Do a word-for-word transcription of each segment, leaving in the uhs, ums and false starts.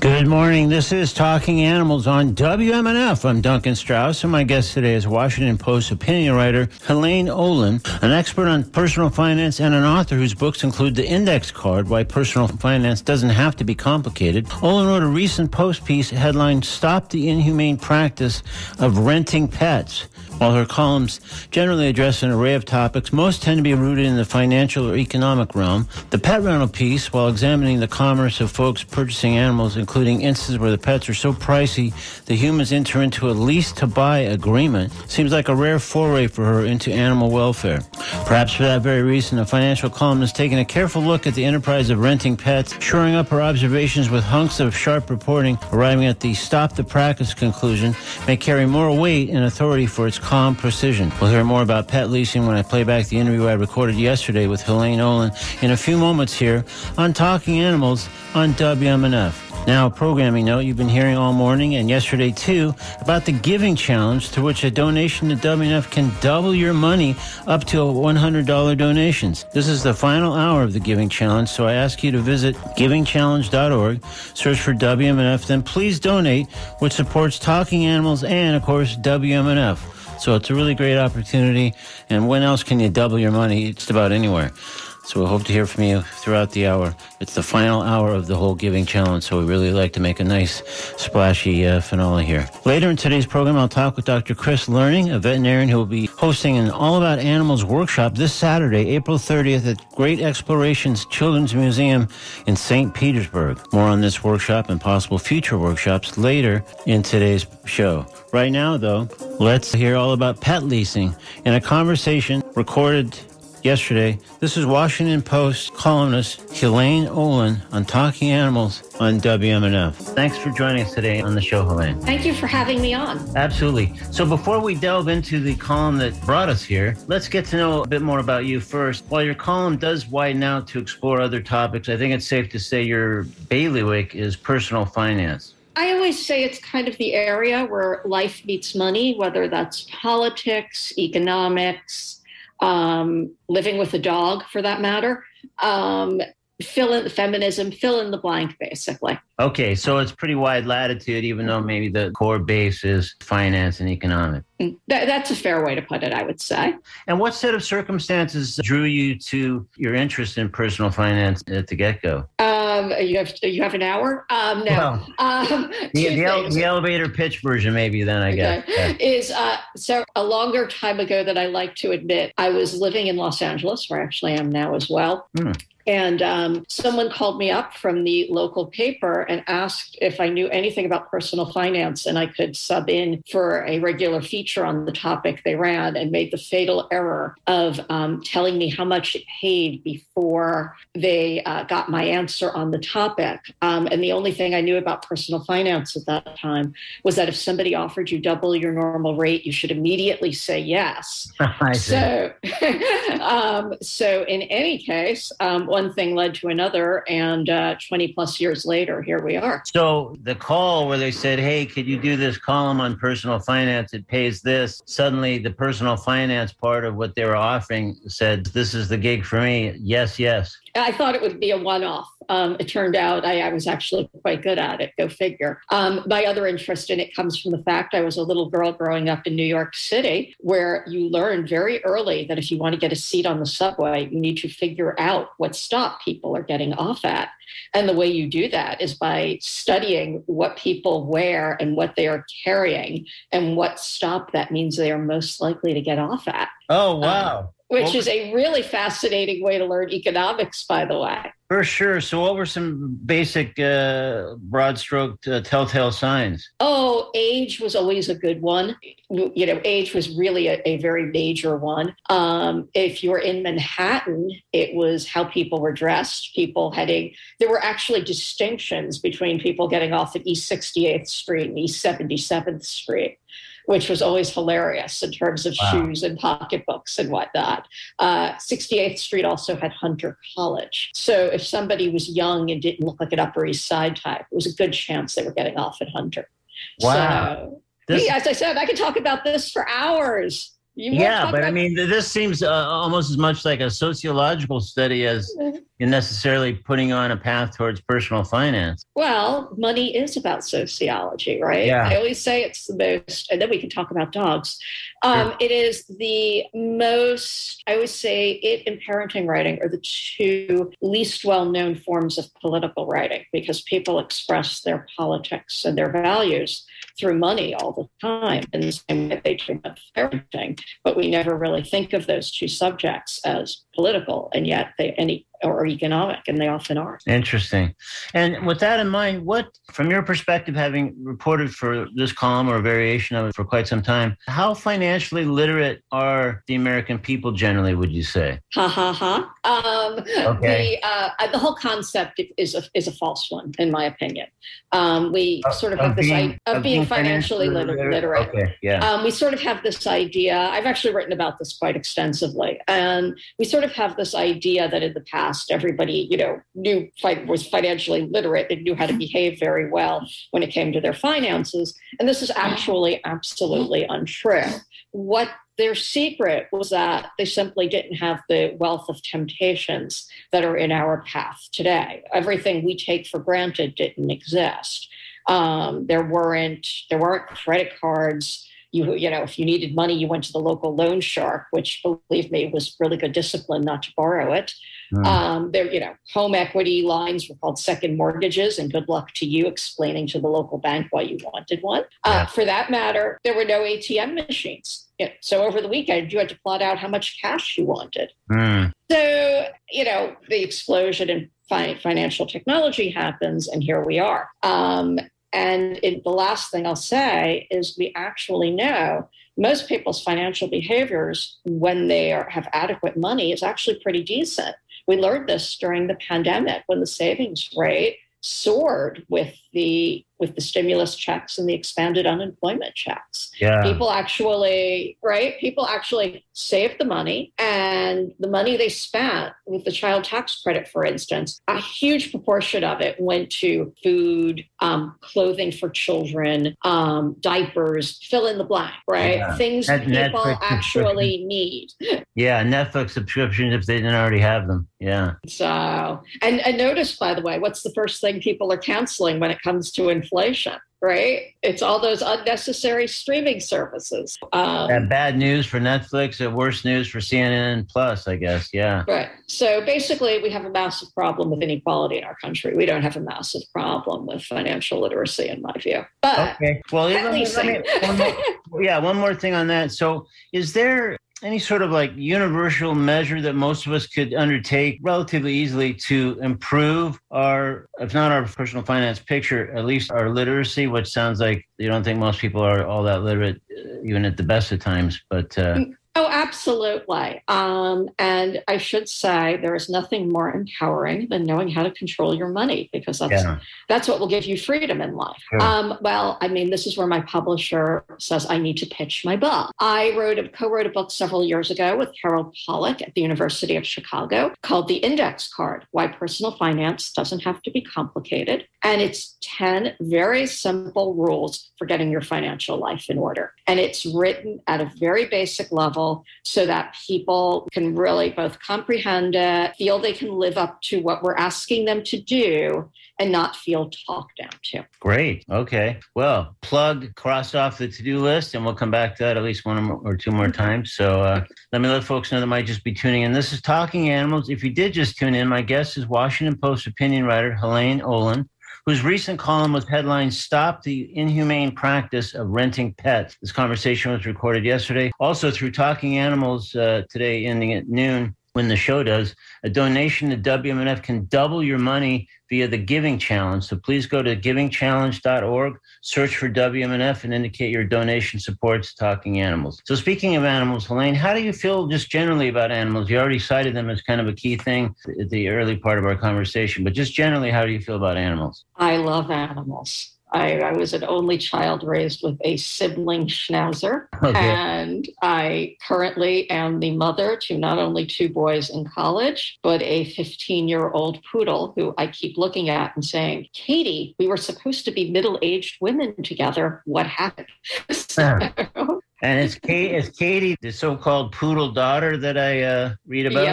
Good morning. This is Talking Animals on W M N F. I'm Duncan Strauss, and my guest today is Washington Post opinion writer Helene Olin, an expert on personal finance and an author whose books include The Index Card, Why Personal Finance Doesn't Have to Be Complicated. Olin wrote a recent Post piece headlined, Stop the Inhumane Practice of Renting Pets. While her columns generally address an array of topics, most tend to be rooted in the financial or economic realm. The pet rental piece, while examining the commerce of folks purchasing animals, including instances where the pets are so pricey the humans enter into a lease-to-buy agreement, seems like a rare foray for her into animal welfare. Perhaps for that very reason, a financial columnist has taken a careful look at the enterprise of renting pets, shoring up her observations with hunks of sharp reporting, arriving at the stop the practice conclusion may carry more weight and authority for its calm precision. We'll hear more about pet leasing when I play back the interview I recorded yesterday with Helene Olin in a few moments here on Talking Animals on W M N F. Now, a programming note you've been hearing all morning and yesterday too about the Giving Challenge, through which a donation to W M N F can double your money up to one hundred dollars donations. This is the final hour of the Giving Challenge, so I ask you to visit giving challenge dot org, search for W M N F, then please donate, which supports Talking Animals and, of course, W M N F. So it's a really great opportunity, and when else can you double your money? Just about anywhere. So we hope to hear from you throughout the hour. It's the final hour of the whole Giving Challenge, so we really like to make a nice, splashy uh, finale here. Later in today's program, I'll talk with Doctor Chris Learning, a veterinarian who will be hosting an All About Animals workshop this Saturday, April thirtieth, at Great Explorations Children's Museum in Saint Petersburg. More on this workshop and possible future workshops later in today's show. Right now, though, let's hear all about pet leasing in a conversation recorded yesterday. This is Washington Post columnist Helene Olin on Talking Animals on W M N F. Thanks for joining us today on the show, Helene. Thank you for having me on. Absolutely. So before we delve into the column that brought us here, let's get to know a bit more about you first. While your column does widen out to explore other topics, I think it's safe to say your bailiwick is personal finance. I always say it's kind of the area where life meets money, whether that's politics, economics, Um, living with a dog, for that matter, um, fill in feminism, fill in the blank, basically. Okay, so it's pretty wide latitude, even though maybe the core base is finance and economic. That, that's a fair way to put it, I would say. And what set of circumstances drew you to your interest in personal finance at the get-go? Um, you have you have an hour? Um, no. Well, um, the, the, ele- the elevator pitch version, maybe then, I okay. guess. Yeah. Is uh, so a longer time ago that I like to admit, I was living in Los Angeles, where I actually am now as well. Hmm. And um, someone called me up from the local paper and asked if I knew anything about personal finance, and I could sub in for a regular feature on the topic they ran, and made the fatal error of um, telling me how much it paid before they uh, got my answer on the topic. Um, and the only thing I knew about personal finance at that time was that if somebody offered you double your normal rate, you should immediately say yes. so, um, so in any case, um, one thing led to another, and uh, twenty plus years later, here we are. So the call where they said, hey, could you do this column on personal finance? It pays this. Suddenly the personal finance part of what they were offering said, this is the gig for me. Yes, yes. I thought it would be a one-off. Um, it turned out I, I was actually quite good at it. Go figure. Um, my other interest in it comes from the fact I was a little girl growing up in New York City, where you learn very early that if you want to get a seat on the subway, you need to figure out what stop people are getting off at. And the way you do that is by studying what people wear and what they are carrying and what stop that means they are most likely to get off at. Oh, wow. Um, which well, is a really fascinating way to learn economics, by the way. For sure. So what were some basic uh, broad-stroked uh, telltale signs? Oh, age was always a good one. You know, age was really a, a very major one. Um, if you were in Manhattan, it was how people were dressed. People heading, there were actually distinctions between people getting off at East sixty-eighth Street and East seventy-seventh Street, which was always hilarious in terms of wow. shoes and pocketbooks and whatnot. Uh, sixty-eighth Street also had Hunter College. So if somebody was young and didn't look like an Upper East Side type, it was a good chance they were getting off at Hunter. Wow. So, this- as I said, I could talk about this for hours. You yeah, but about- I mean, this seems uh, almost as much like a sociological study as necessarily putting on a path towards personal finance. Well, money is about sociology, right? Yeah. I always say it's the most, and then we can talk about dogs. Um, Sure. It is the most, I always say it and parenting writing are the two least well-known forms of political writing, because people express their politics and their values through money all the time, in the same way they do with parenting. But we never really think of those two subjects as political, and yet they any or economic, and they often are. Interesting. And with that in mind, what, from your perspective, having reported for this column or a variation of it for quite some time, how financially literate are the American people generally, would you say? Ha ha ha. Um, Okay. The uh, the whole concept is a is a false one, in my opinion. Um, we Of- sort of of have this being- idea of, of being being financially financially liter- literate? literate. Okay, yeah. Um, we sort of have this idea. I've actually written about this quite extensively, and we sort of have this idea that in the past everybody, you know, knew was financially literate and knew how to behave very well when it came to their finances, and this is actually absolutely untrue. What their secret was that they simply didn't have the wealth of temptations that are in our path today. Everything we take for granted didn't exist. Um, there weren't there weren't credit cards. You, you know, if you needed money, you went to the local loan shark, which, believe me, was really good discipline not to borrow it. Mm. Um, there, you know, home equity lines were called second mortgages, and good luck to you explaining to the local bank why you wanted one. Uh, for that matter, there were no A T M machines. You know, so over the weekend, you had to plot out how much cash you wanted. Mm. So, you know, the explosion in fi- financial technology happens, and here we are. Um, And it, the last thing I'll say is we actually know most people's financial behaviors when they are, have adequate money is actually pretty decent. We learned this during the pandemic when the savings rate soared with the with the stimulus checks and the expanded unemployment checks. Yeah. People actually, right? People actually saved the money, and the money they spent with the child tax credit, for instance, a huge proportion of it went to food, um, clothing for children, um, diapers, fill in the blank, right? Yeah. Things Net- people Netflix actually need. Yeah, Netflix subscriptions if they didn't already have them. Yeah. So, and, and notice, by the way, what's the first thing people are canceling when it comes to inflation, right? It's all those unnecessary streaming services. Um, And bad news for Netflix and worse news for C N N Plus, I guess. Yeah. Right. So basically, we have a massive problem with inequality in our country. We don't have a massive problem with financial literacy, in my view. But okay. Well, at let me, least let me, one more, yeah, one more thing on that. So is there any sort of like universal measure that most of us could undertake relatively easily to improve our, if not our personal finance picture, at least our literacy, which sounds like you don't think most people are all that literate, uh, even at the best of times, but... Uh, Oh, absolutely. Um, and I should say there is nothing more empowering than knowing how to control your money, because that's yeah. that's what will give you freedom in life. Sure. Um, well, I mean, this is where my publisher says I need to pitch my book. I wrote a, co-wrote a book several years ago with Harold Pollack at the University of Chicago called The Index Card: Why Personal Finance Doesn't Have to Be Complicated. And it's ten very simple rules for getting your financial life in order. And it's written at a very basic level so that people can really both comprehend it, feel they can live up to what we're asking them to do, and not feel talked down to. Great. Okay. Well, plug, cross off the to-do list, and we'll come back to that at least one or two more times. So uh, let me let folks know that might just be tuning in. This is Talking Animals. If you did just tune in, my guest is Washington Post opinion writer Helene Olin, whose recent column was headlined, "Stop the Inhumane Practice of Renting Pets." This conversation was recorded yesterday. Also through Talking Animals uh, today, ending at noon, when the show does. A donation to W M N F can double your money via the Giving Challenge. So please go to giving challenge dot org, search for W M N F, and indicate your donation supports Talking Animals. So speaking of animals, Helene, how do you feel just generally about animals? You already cited them as kind of a key thing at the early part of our conversation, but just generally, how do you feel about animals? I love animals. I, I was an only child raised with a sibling schnauzer, okay. And I currently am the mother to not only two boys in college, but a fifteen-year-old poodle who I keep looking at and saying, "Katie, we were supposed to be middle-aged women together. What happened?" So, and it's Katie, it's Katie, the so-called poodle daughter that I uh, read about? Yes.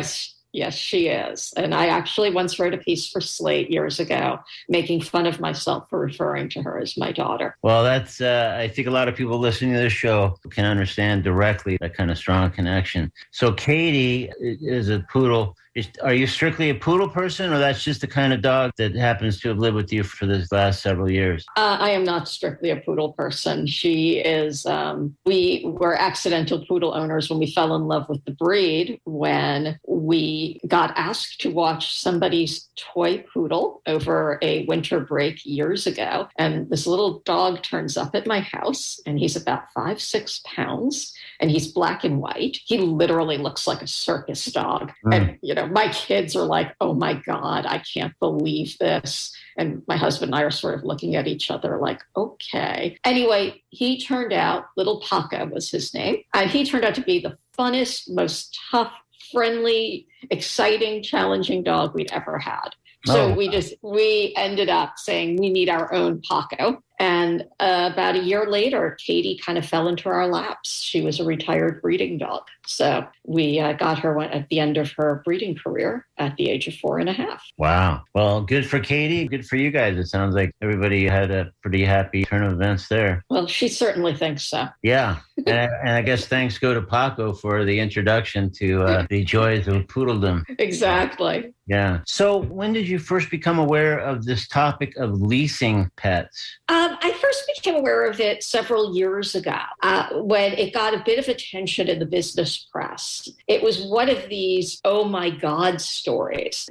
Yes, she is. And I actually once wrote a piece for Slate years ago, making fun of myself for referring to her as my daughter. Well, that's, uh, I think a lot of people listening to this show can understand directly that kind of strong connection. So Katie is a poodle. Is, are you strictly a poodle person, or that's just the kind of dog that happens to have lived with you for the last several years? Uh, I am not strictly a poodle person. She is, um, we were accidental poodle owners when we fell in love with the breed, when we got asked to watch somebody's toy poodle over a winter break years ago. And this little dog turns up at my house, and he's about five, six pounds, and he's black and white. He literally looks like a circus dog. Mm. And, you know, my kids are like, oh my God, I can't believe this. And my husband and I are sort of looking at each other like, okay. Anyway, he turned out, little Paco was his name, and he turned out to be the funnest, most tough, friendly, exciting, challenging dog we'd ever had. So oh. we just, we ended up saying we need our own Paco. And uh, about a year later, Katie kind of fell into our laps. She was a retired breeding dog. So we uh, got her at the end of her breeding career at the age of four and a half. Wow. Well, good for Katie. Good for you guys. It sounds like everybody had a pretty happy turn of events there. Well, she certainly thinks so. Yeah. and, I, and I guess thanks go to Paco for the introduction to uh, the joys of poodledom. Exactly. Yeah. So when did you first become aware of this topic of leasing pets? Um, I first became aware of it several years ago uh, when it got a bit of attention in the business press. It was one of these, oh my God stories.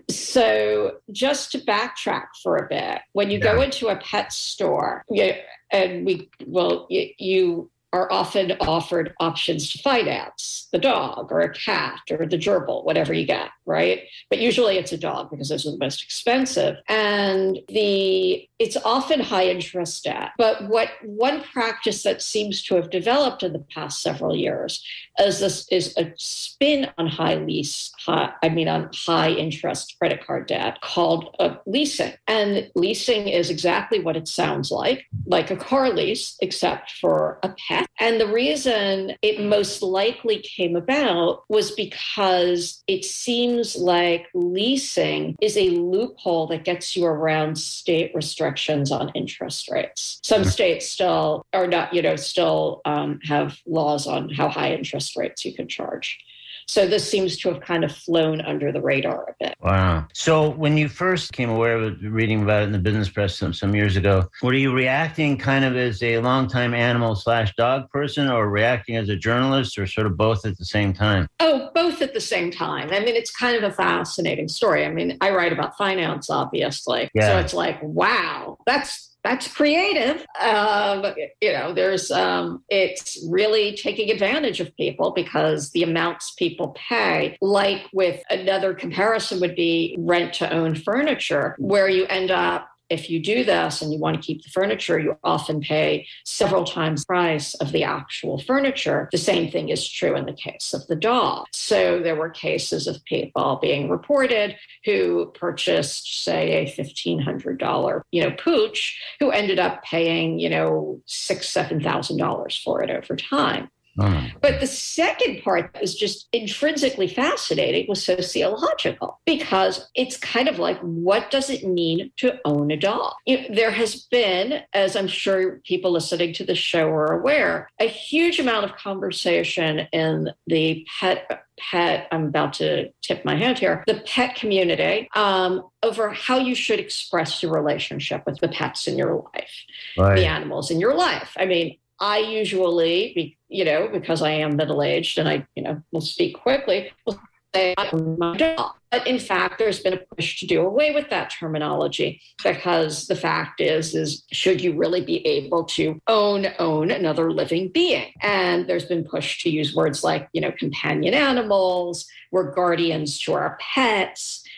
So just to backtrack for a bit, when you yeah. go into a pet store, you, and we, well, you, you are often offered options to finance the dog or a cat or the gerbil, whatever you get, right? But usually it's a dog because those are the most expensive. And the it's often high interest debt. But what one practice that seems to have developed in the past several years is this is a spin on high lease, high, I mean on high interest credit card debt called uh, leasing. And leasing is exactly what it sounds like, like a car lease, except for a pet. And the reason it most likely came about was because it seems like leasing is a loophole that gets you around state restrictions on interest rates. Some states still are not, you know, still um, have laws on how high interest rates you can charge. So this seems to have kind of flown under the radar a bit. Wow. So when you first came aware of it, reading about it in the business press some, some years ago, were you reacting kind of as a longtime animal slash dog person, or reacting as a journalist, or sort of both at the same time? Oh, both at the same time. I mean, it's kind of a fascinating story. I mean, I write about finance, obviously. Yeah. So it's like, wow, that's That's creative. Um, you know, there's, um, it's really taking advantage of people because the amounts people pay, like with another comparison would be rent to own furniture, where you end up, if you do this and you want to keep the furniture, you often pay several times the price of the actual furniture. The same thing is true in the case of the dog. So there were cases of people being reported who purchased, say, a fifteen hundred dollars, you know, pooch, who ended up paying, you know, six, seven thousand dollars for it over time. But the second part that was just intrinsically fascinating was sociological, because it's kind of like, what does it mean to own a dog? You know, there has been, as I'm sure people listening to the show are aware, a huge amount of conversation in the pet pet, I'm about to tip my hand here, the pet community, um, over how you should express your relationship with the pets in your life, right. The animals in your life. I mean, I usually, you know, because I am middle-aged and I, you know, will speak quickly, will say I own my dog. But in fact, there's been a push to do away with that terminology, because the fact is, is should you really be able to own, own another living being? And there's been push to use words like, you know, companion animals, we're guardians to our pets.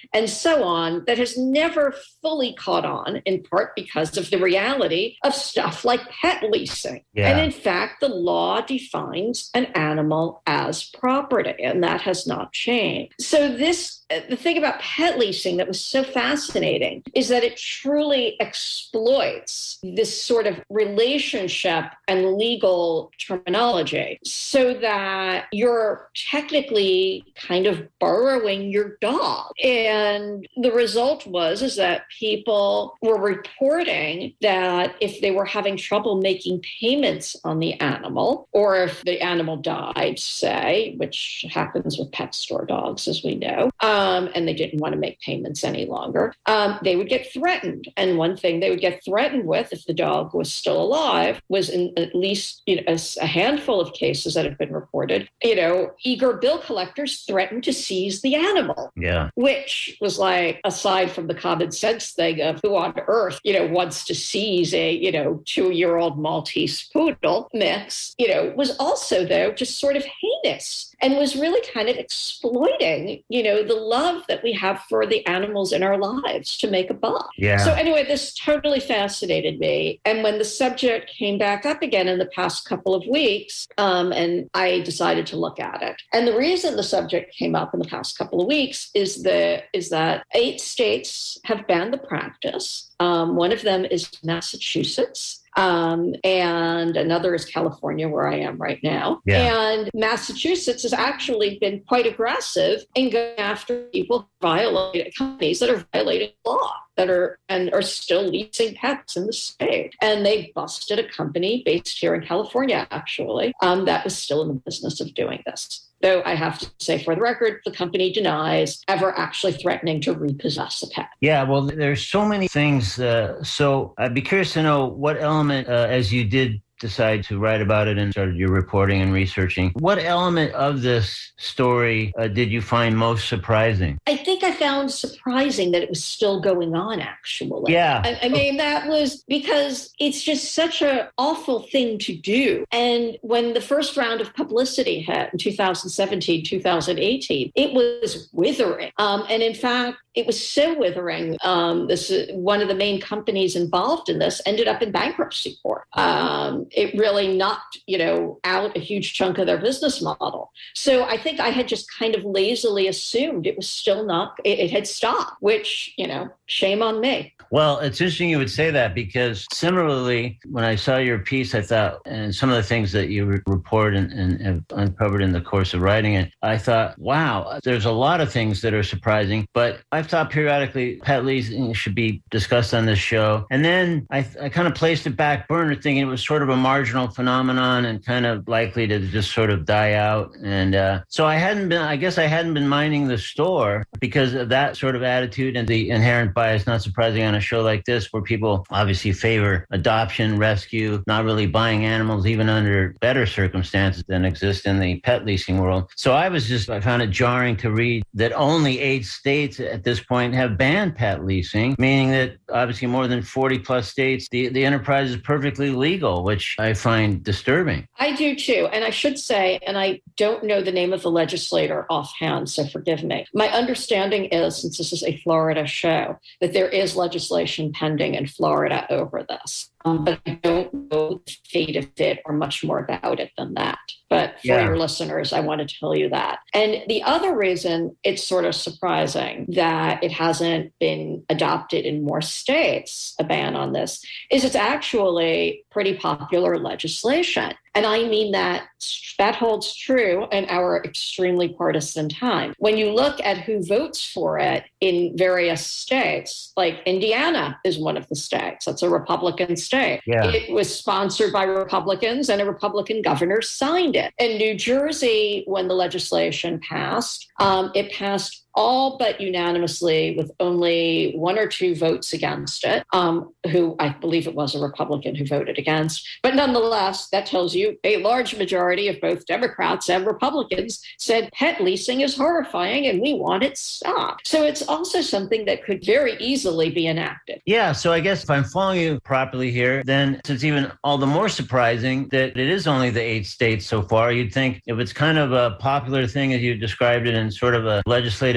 and so on, that has never fully caught on, in part because of the reality of stuff like pet leasing. Yeah. And in fact, the law defines an animal as property, and that has not changed. So this the thing about pet leasing that was so fascinating is that it truly exploits this sort of relationship and legal terminology so that you're technically kind of borrowing your dog. And the result was is that people were reporting that if they were having trouble making payments on the animal, or if the animal died, say, which happens with pet store dogs, as we know, um, and they didn't want to make payments any longer, um, they would get threatened. And one thing they would get threatened with, if the dog was still alive, was in at least you know, a, a handful of cases that have been reported, you know, eager bill collectors threatened to seize the animal. Yeah. Which was like, aside from the common sense thing of who on earth, you know, wants to seize a, you know, two-year-old Maltese poodle mix, you know, was also, though, just sort of heinous and was really kind of exploiting, you know, the love that we have for the animals in our lives to make a buck. Yeah. So anyway, this totally fascinated me. And when the subject came back up again in the past couple of weeks, um, and I decided to look at it. And the reason the subject came up in the past couple of weeks is the is that eight states have banned the practice. Um, one of them is Massachusetts. Um, and another is California, where I am right now. Yeah. And Massachusetts has actually been quite aggressive in going after people who violate companies that are violating law, that are and are still leasing pets in the state. And they busted a company based here in California, actually, um, that was still in the business of doing this. Though I have to say, for the record, the company denies ever actually threatening to repossess a pet. Yeah, well, there's so many things. Uh, so I'd be curious to know what element, uh, as you did decide to write about it and started your reporting and researching, what element of this story uh, did you find most surprising? I think I found surprising that it was still going on, actually. Yeah. I, I mean, that was because it's just such an awful thing to do. And when the first round of publicity hit in two thousand seventeen, two thousand eighteen, it was withering. Um, and in fact, it was so withering. Um, this one of the main companies involved in this ended up in bankruptcy court. Um, it really knocked, you know, out a huge chunk of their business model. So I think I had just kind of lazily assumed it was still not, it, it had stopped, which, you know, shame on me. Well, it's interesting you would say that, because similarly, when I saw your piece, I thought, and some of the things that you re- report and, and have uncovered in the course of writing it, I thought, wow, there's a lot of things that are surprising, but I've thought periodically pet leasing should be discussed on this show. And then I, I kind of placed it back burner, thinking it was sort of a marginal phenomenon and kind of likely to just sort of die out. And uh, so I hadn't been, I guess I hadn't been minding the store because of that sort of attitude and the inherent bias, not surprising on a show like this, where people obviously favor adoption, rescue, not really buying animals, even under better circumstances than exist in the pet leasing world. So I was just, I found it jarring to read that only eight states at this point have banned pet leasing, meaning that obviously more than forty plus states, the, the enterprise is perfectly legal, which I find disturbing. I do too. And I should say, and I don't know the name of the legislator offhand, so forgive me. My understanding is, since this is a Florida show, that there is legislation pending in Florida over this. Um, but I don't know the fate of it or much more about it than that. But for yeah. your listeners, I want to tell you that. And the other reason it's sort of surprising that it hasn't been adopted in more states, a ban on this, is it's actually pretty popular legislation. And I mean that that holds true in our extremely partisan time. When you look at who votes for it in various states, like Indiana is one of the states. That's a Republican state. Yeah. It was sponsored by Republicans and a Republican governor signed it. In New Jersey, when the legislation passed, um, it passed all but unanimously with only one or two votes against it, um, who I believe it was a Republican who voted against. But nonetheless, that tells you a large majority of both Democrats and Republicans said pet leasing is horrifying and we want it stopped. So it's also something that could very easily be enacted. Yeah, so I guess if I'm following you properly here, then it's even all the more surprising that it is only the eight states so far. You'd think if it's kind of a popular thing, as you described it, and sort of a legislative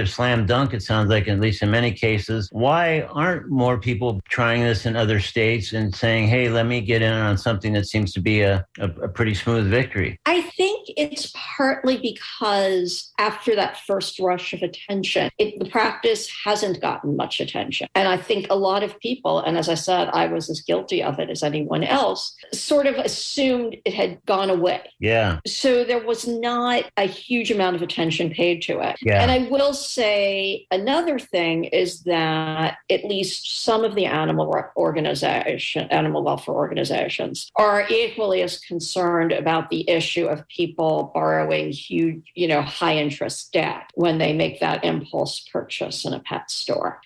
of slam dunk, it sounds like, at least in many cases. Why aren't more people trying this in other states and saying, hey, let me get in on something that seems to be a, a, a pretty smooth victory? I think it's partly because after that first rush of attention, it, the practice hasn't gotten much attention. And I think a lot of people, and as I said, I was as guilty of it as anyone else, sort of assumed it had gone away. Yeah. So there was not a huge amount of attention paid to it. Yeah. And I will say another thing is that at least some of the animal organization, animal welfare organizations are equally as concerned about the issue of people borrowing huge, you know, high interest debt when they make that impulse purchase in a pet store.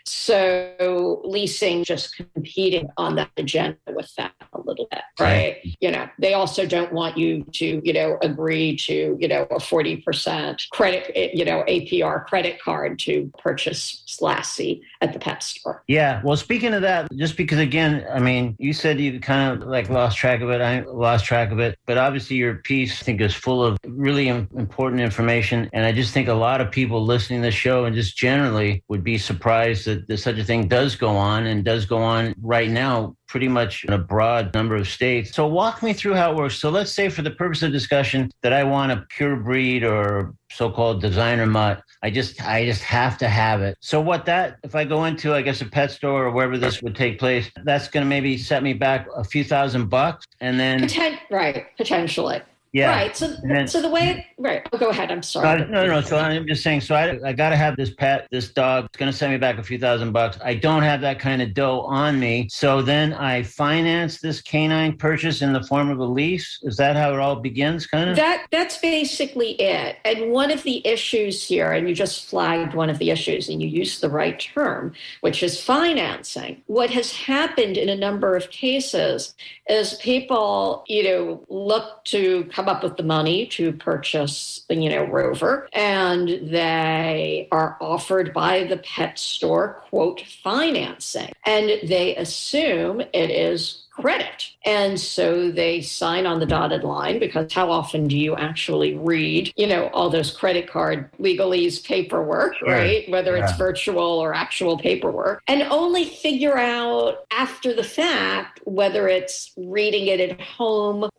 So leasing just competing on that agenda with that a little bit, right? right? You know, they also don't want you to, you know, agree to, you know, a forty percent credit, you know, A P R credit card to purchase Lassie at the pet store. Yeah. Well, speaking of that, just because, again, I mean, you said you kind of like lost track of it. I lost track of it. But obviously your piece, I think, is full of really important information. And I just think a lot of people listening to the show and just generally would be surprised that, that such a thing does go on and does go on right now pretty much in a broad number of states. So walk me through how it works. So let's say for the purpose of discussion that I want a pure breed or so-called designer mutt. I just I just have to have it. So what that, if I go into, I guess, a pet store or wherever this would take place, that's going to maybe set me back a few thousand bucks. And then... Poten- right, potentially. Yeah. Right. So, then, so the way, right. Oh, go ahead. I'm sorry. Uh, no, no. So I'm just saying, so I, I got to have this pet, this dog. It's going to send me back a few thousand bucks. I don't have that kind of dough on me. So then I finance this canine purchase in the form of a lease. Is that how it all begins, kind of? That That's basically it. And one of the issues here, and you just flagged one of the issues, and you used the right term, which is financing. What has happened in a number of cases is people, you know, look to come up with the money to purchase, you know, Rover, and they are offered by the pet store, quote, financing. And they assume it is credit. And so they sign on the dotted line, because how often do you actually read, you know, all those credit card legalese paperwork, sure. right? Whether yeah. it's virtual or actual paperwork, and only figure out after the fact whether it's reading it at home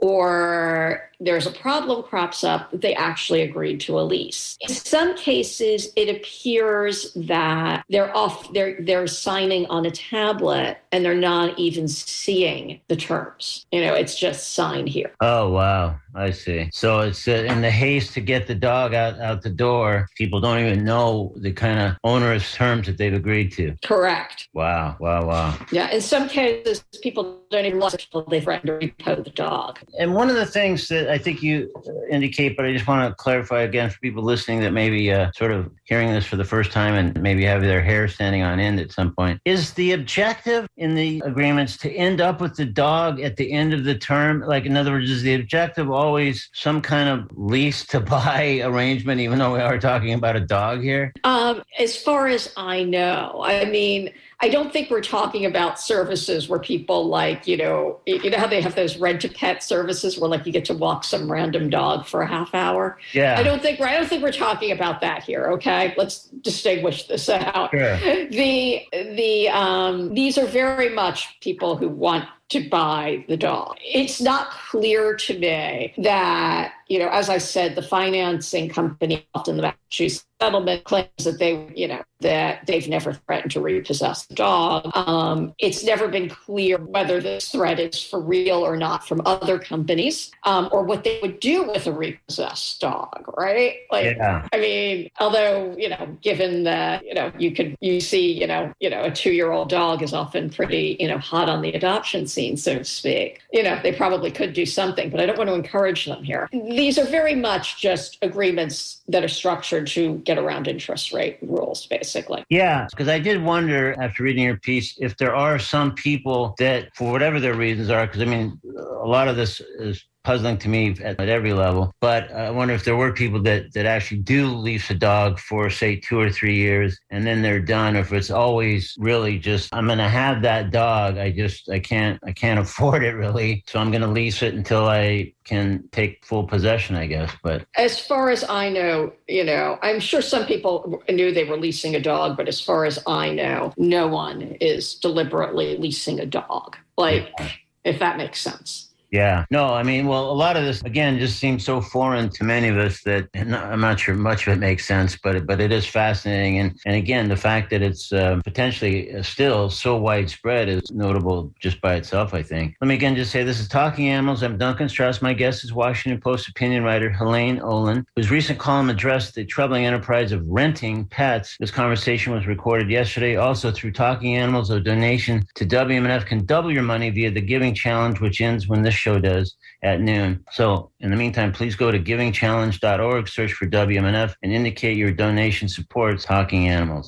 or there's a problem crops up that they actually agreed to a lease. In some cases, it appears that they're off, they're they're signing on a tablet and they're not even seeing the terms. You know, it's just signed here. Oh, wow. I see. So it's uh, in the haste to get the dog out, out the door, people don't even know the kind of onerous terms that they've agreed to. Correct. Wow, wow, wow. Yeah, in some cases, people don't even love it until they threaten to repo the dog. And one of the things that I think you indicate, but I just want to clarify again for people listening that maybe uh, sort of hearing this for the first time and maybe have their hair standing on end at some point, is the objective in the agreements to end up with the dog at the end of the term? Like, in other words, is the objective always some kind of lease to buy arrangement, even though we are talking about a dog here? Um, as far as I know, I mean, I don't think we're talking about services where people like, you know, you know how they have those rent-to-pet services where like you get to walk some random dog for a half hour? Yeah. I don't think, I don't think we're talking about that here, okay? Let's distinguish this out. Sure. The, the, um, these are very much people who want to buy the dog. It's not clear to me that, you know, as I said, the financing company often the Massachusetts settlement claims that they, you know, that they've never threatened to repossess the dog. Um, it's never been clear whether this threat is for real or not from other companies, um, or what they would do with a repossessed dog, right? Like, yeah. I mean, although, you know, given that, you know, you could, you see, you know, you know, a two-year-old dog is often pretty, you know, hot on the adoption scene, so to speak. You know, they probably could do something, but I don't want to encourage them here. These are very much just agreements that are structured to get around interest rate rules, basically. Yeah, because I did wonder after reading your piece if there are some people that, for whatever their reasons are, because I mean, a lot of this is puzzling to me at, at every level. But I wonder if there were people that, that actually do lease a dog for, say, two or three years and then they're done, or if it's always really just, I'm going to have that dog. I just, I can't, I can't afford it really. So I'm going to lease it until I can take full possession, I guess. But as far as I know, you know, I'm sure some people knew they were leasing a dog, but as far as I know, no one is deliberately leasing a dog. Like, yeah. If that makes sense. Yeah. No, I mean, well, a lot of this, again, just seems so foreign to many of us that I'm not sure much of it makes sense, but but it is fascinating. And, and again, the fact that it's uh, potentially still so widespread is notable just by itself, I think. Let me again just say this is Talking Animals. I'm Duncan Strauss. My guest is Washington Post opinion writer Helene Olin, whose recent column addressed the troubling enterprise of renting pets. This conversation was recorded yesterday. Also, through Talking Animals, a donation to W M N F can double your money via the Giving Challenge, which ends when this show does at noon. So in the meantime, please go to giving challenge dot org, search for W M N F, and indicate your donation supports Talking Animals.